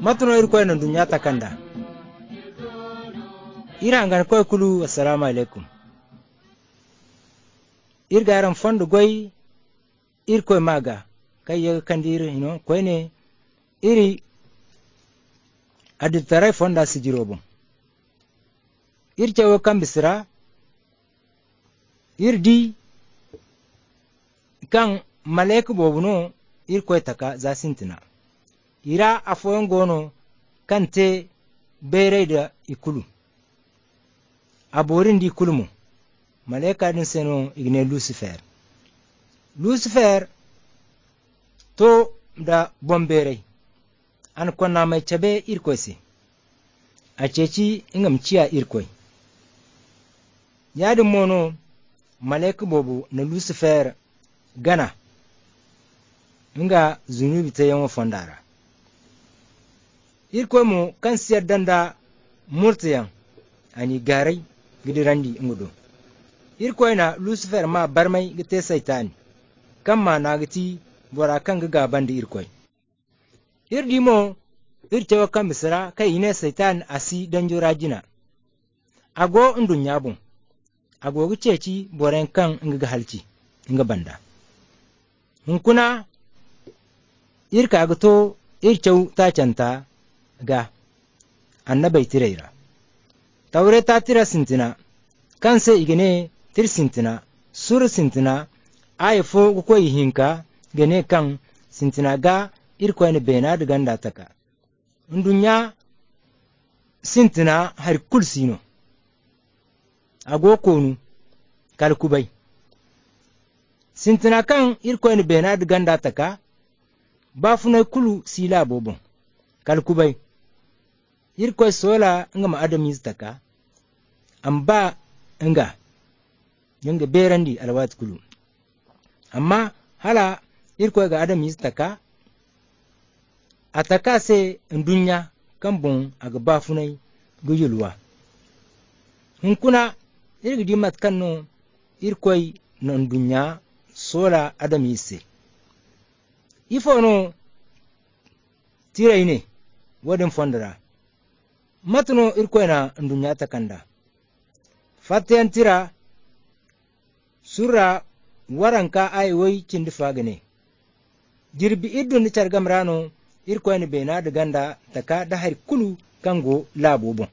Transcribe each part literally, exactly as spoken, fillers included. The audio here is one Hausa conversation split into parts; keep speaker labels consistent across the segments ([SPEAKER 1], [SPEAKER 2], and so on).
[SPEAKER 1] matuno irkoy na dunya takanda irangan koy kulu assalamu alaikum irgaran fondu goy irkoy maga kay yega kandir ino koy ne iri aditare fonda sijirobo ircewo kambisira irdi kan malek bobuno irkoy taka zasintina ira afoyon gono kante bere da ikulu aborin di ikulumo maleka din seno igne lucifer lucifer to da bombere an konna mai cabe irkoy si a ceci ingam ciya irkoy yadin mono malek bobu na lucifer gana nga zunubi ta yawan fondara irkoy mu kan siyar danda murtiyan ani garai gidirandi ngudo irkoy na lucifer ma barmai gite saitani kamma na giti bora kan ga bandi irkoy irdi mo ircewa kan misra kai ne saitan asi danjora jina ago ndun yabun ago giceci boren kan nga halci nga banda hunkuna irka gato ircew ta canta ga annabai tireira taure ta tira sintina kanse igene tir sintina sur sintina aye fo ko hinka gene kan sintina ga irko ne bena da ganda taka ndunya sintina har kulsino ago konu kalkubai sintina kan irko ne bena da ganda taka ba funai kulu sila bobon kalkubai irko sola ngama adami taka amba nga yanga berandi alwat kulu amma hala irko ga adami taka ataka se ndunya kambon aga ba funai guyulwa hunkuna irgidi mat kanno irko na ndunya sola adami se ifono tiraine wadin fondara matuno irkoy na ndunya takanda fatiyan tira sura waranka ay woy cindi fagane jirbi iddu ni cargam rano irkoy ni bena da ganda taka da har kulu kango labo bon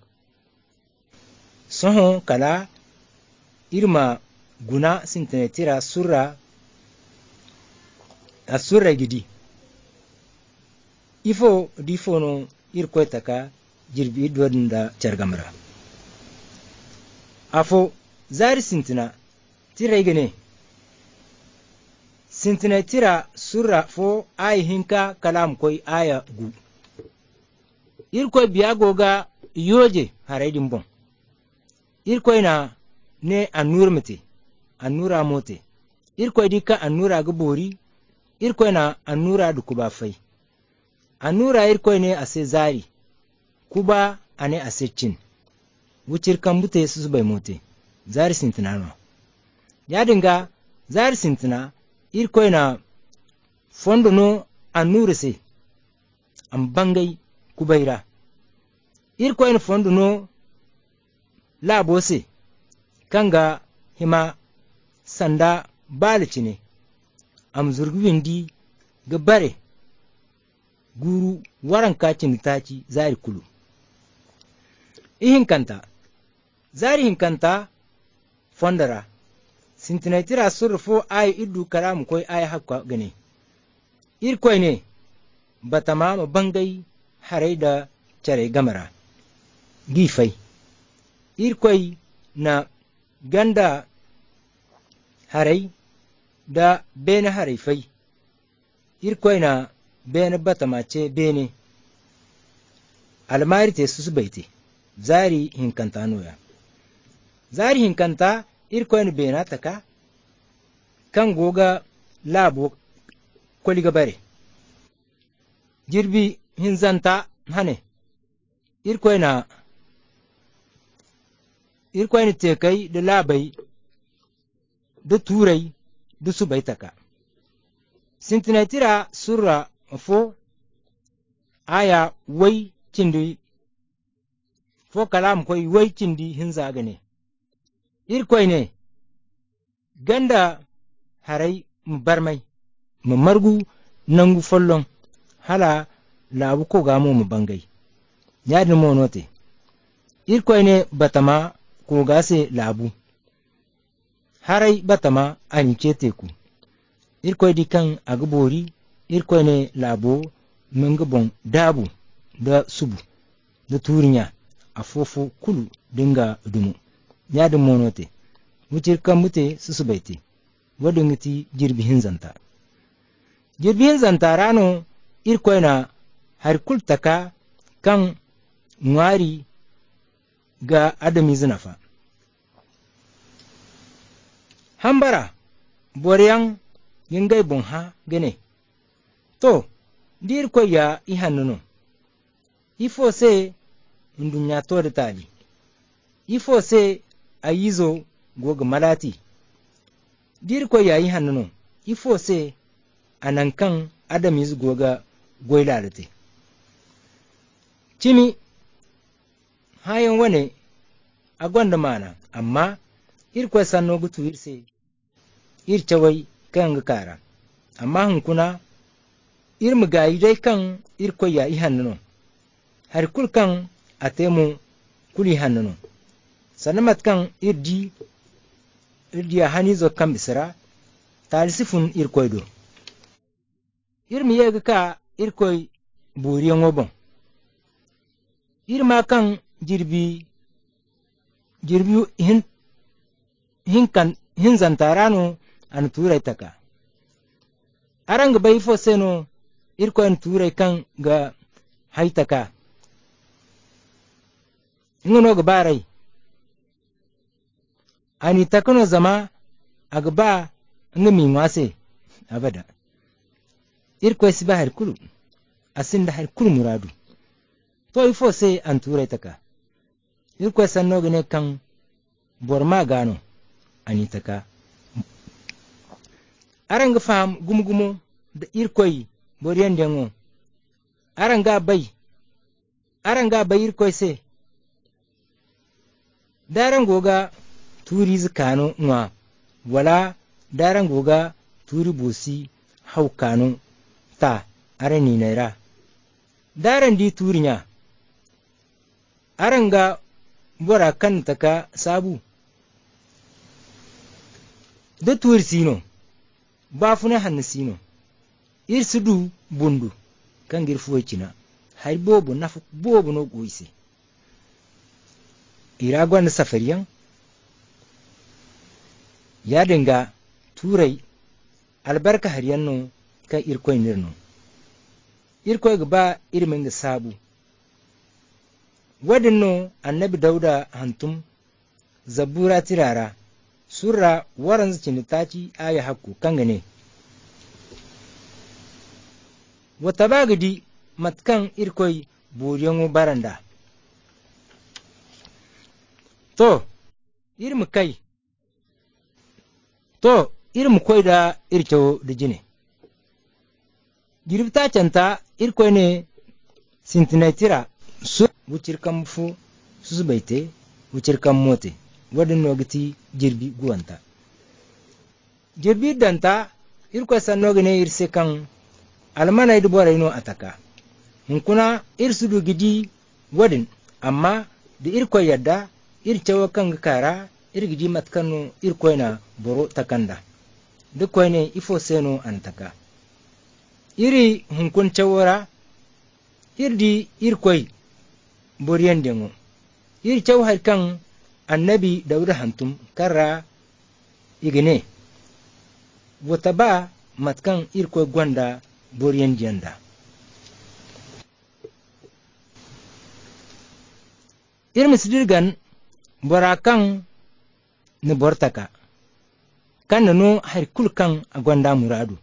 [SPEAKER 1] soho kala irma guna sintene tira sura asura gidi ifo difono irkoy taka jirbi iddu da cargamra afo zari sintina tira igene sintina tira sura fo ay hinka kalam koy aya gu irkoy biyagoga yoje haraydin bon irkoy na ne annur mate annura mote irkoy dika annura ga bori irkoy na annura du kuba fai annura irkoy ne ase zari kuba ane ase cin wucir kan bute su bai mote zari sintina no ya dinga zari sintina irkoy na fondo no annura se am bangai kubaira irkoy na fondo no labo se kanga hima sanda balici ne am zurgwindi ga bare guru waran kacin taci zari kulu ihin kanta zari hin kanta fondara sintinatira surfo ay iddu kalamu koy ay hakka gane irkoy ne batama bangai harai da care gamara gifai irkoy na ganda harai da bene harai fai irkoy na bene batama ce bene almari te susu baite zari hinkanta noya zari hinkanta irkoy na bena taka kan goga labo koliga bare jirbi hinzanta hane irkoy na irkoy na tekai da labai da turai da subai taka sintinatira sura fo aya wai cindi fo kalam koy wai cindi hinza gane irkoy ne ganda harai mu barmai mu margu nangu follon hala labu ko gamo mu bangai yadin mo note irkoy ne batama ko gase labu harai batama ani ceteku irkoy di kan agbori irkoy ne labo munga bon dabu da subu da turinya afofo kulu dinga dumu yadin mo note mutir kan mute susubaiti wadungiti jirbi hinzanta jirbi hinzanta rano irkoy na har kultaka kan ngwari ga adami zinafa hambara boryan yingai bon ha gane to dir ko ya ihannuno ifo se ndunya to da tali ifo se ayizo goga malati dir ko ya ihannuno ifo se anankan adami zu goga goilalate cimi hayan wane a gwanda mana amma irko sanno gutu irse ircewai kan ga kara amma hunkuna irmu gayi dai kan irko ya i hannuno har kul kan atemu kuli hannuno sanamat kan irdi irdi hani zo kan bisira talisifun irko do irmu yega ka irko buriyan wobon irma kan jirbi jirbi hin hinkan hinzantarano an turai taka aranga bai fo seno irko an turai kan ga haitaka ngono ga barai ani takano zama agba ngami wase abada irko siba har kulu asinda har kulu muradu to ifo se an turai taka irko sanno gane kan borma gano ani taka aranga fam gumgumo da irkoy boriyan dengo aranga bai aranga bai irkoy se daran goga turi zikano nwa wala daran goga turi bosi haukano ta arani naira daran di turinya aranga bora kan taka sabu da tuwar sino ba funa hannu sino irsu du bundu kan girfuwa cina har bobo na bobo no goise iragwa na safariyan ya dinga turai albarka har yanno kan irkoi nirno irkoi gaba irmin ga sabu wadinno annabi dauda hantum zabura tirara surra waran zucini taci aya hakku kangane wata bagidi matkan irkoi buriyan baranda to irmu kai to irmu koi da irkewo da jine giribta canta irkoi ne sintinaitira su wucirkan fu su baite wucirkan mote wadin nogiti jirbi guwanta jirbi danta irko sannogi ne irse kan almana idu bora ino ataka hunkuna irsudu gidi wadin amma da irko yadda ircewa kan kara irgidi matkanu irko na boro takanda duk ne ifo seno antaka iri hunkun cewora irdi irkoi boriyan dengo iri cew har kan annabi dauda hantum karra igine wata ba matkan irko gwanda boriyan janda irmis dirgan borakan ni bortaka kan no har kulkan a gwanda muradu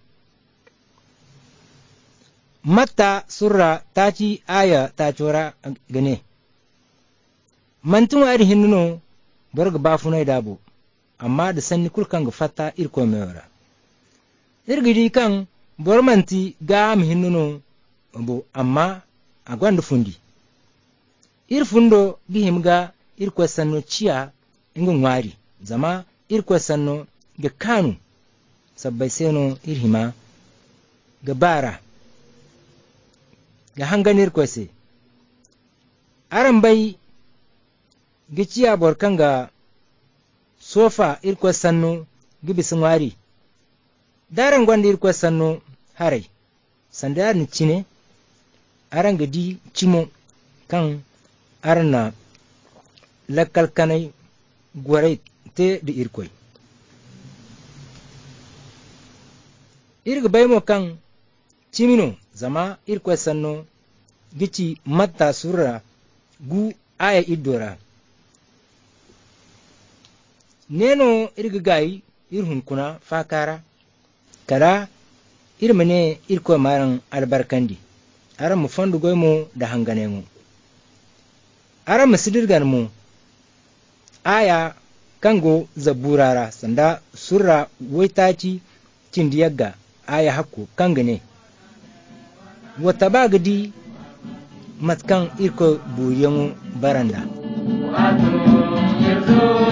[SPEAKER 1] matta surra taci aya ta cora gane mantun ari hinno borga bafunai dabo amma da sanni kulkan ga fatta irko mewara irgidi kan bormanti ga am hinno bo amma agwanda fundi ir fundo gihimga irko sanno ciya inga ngwari zama irko sanno ga kanu sabbai seno irhima ga bara ga hanganir ko se aran bai giciya borkan ga sofa irko sanno gibi ngwari daran gwanda irko sanno harai sanda ni cine aran gadi cimo kan arna lakkal kanai gwarai te da irkoi irga baymo kan cimino zama irkoi sanno gici matta surra gu aya idora neno irga gayi irhun kuna fakara kada irmane irko maran albarkandi aran mu fandu goymo da hangane mu aran musidirgan mu aya kango zaburara sanda surra waitaci cindiyagga aya hakku kangane wata bagadi matkan irko buriyanmu baranda